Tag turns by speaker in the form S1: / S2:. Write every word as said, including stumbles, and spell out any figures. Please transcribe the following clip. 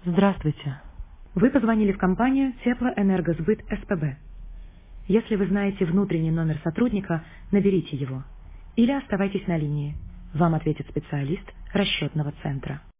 S1: Здравствуйте. Вы позвонили в компанию Теплоэнергосбыт СПБ. Если вы знаете внутренний номер сотрудника, наберите его. Или оставайтесь на линии. Вам ответит специалист расчетного центра.